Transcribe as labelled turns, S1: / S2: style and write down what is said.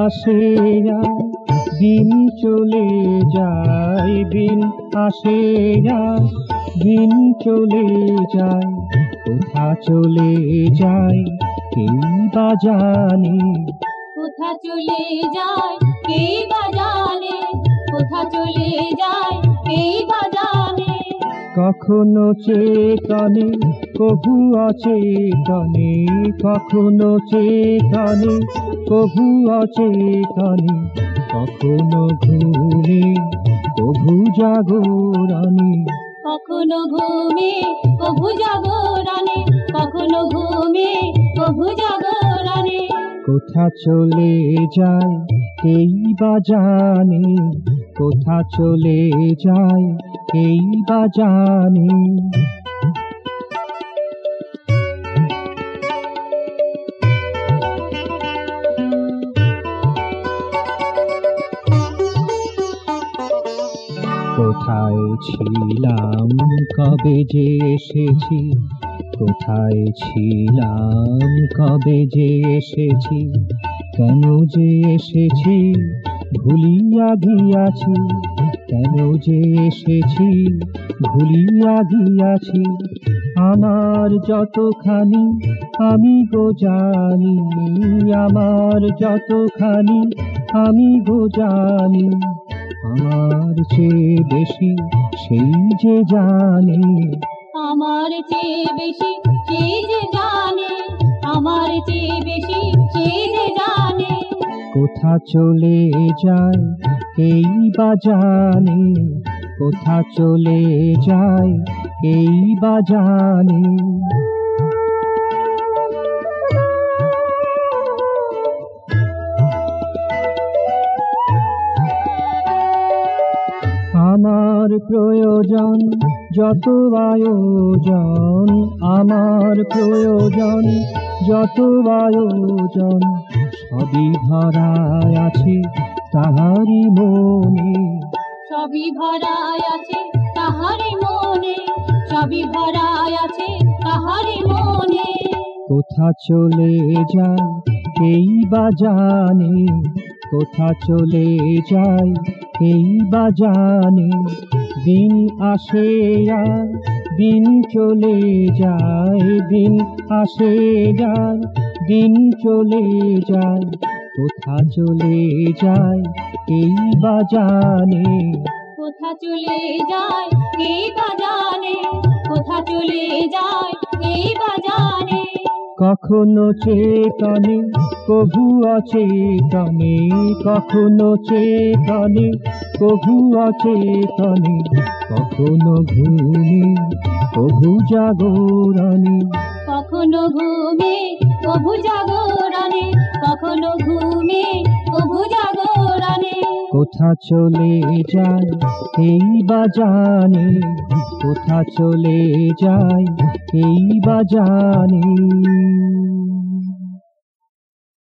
S1: আসে আর দিন চলে যায়, দিন আসে আর দিন চলে যায়, কোথা চলে যায় কেই বা জানে।
S2: কোথা চলে যায় কে বা জানে, কোথা চলে যায় কে বা জানে।
S1: কখনো চেতনে কভু অচেতনে, কখনো চেতনে কভু অচেতনে, কখনো ঘুমে কভু জাগরণে।
S2: কখনো ঘুমে কভু জাগরণে, কখনো ঘুমে কভু জাগরণে।
S1: কোথা চলে যায় কেই বা জানে, কোথা চলে যায় কেই বা জানে। কোথায় ছিলাম কবে যে এসেছি, কোথায় ছিলাম কবে যে এসেছি, কেন যে এসেছি ভুলিয়া গিয়াছি, কেন যে এসেছি ভুলিয়া গিয়াছি। আমার যতখানি আমি গো জানি, আমার যতখানি আমি গো জানি, আমার চেয়ে বেশি সেই যে জানে।
S2: আমার চেয়ে বেশি সে যে জানে, আমার চেয়ে বেশি সে যে জানে।
S1: কোথা চলে যায় কেই বা জানে, কোথা চলে যায় কেই বা জানে। আমার প্রয়োজন যত আয়োজন, আমার প্রয়োজন যত আয়োজন, সবই ভরায় আছে তাহারি মনে।
S2: সবই ভরায় আছে তাহারি মনে, সবই ভরায় আছে তাহারি মনে।
S1: কোথা চলে যায় কেই বা জানে, কোথা চলে যায় কেই বা জানে। দিন আসে আর দিন চলে যায়, দিন আসে আর দিন চলে যায়, কোথা চলে যায় কেই বা জানে।
S2: কোথা চলে যায় কে বা জানে, কোথা চলে যায় কে বা জানে।
S1: কখনো চেতনে কভু অচেতনে, কখনো চেতনে কভু অচেতনে, কখনো ঘুমে কভু জাগরণে।
S2: কখনো ঘুমে কভু জাগরণে, কখনো ঘুমে কভু জাগরণে।
S1: কোথা চলে যায় কেই বা জানে, কোথা চলে যায় কেই বা জানে।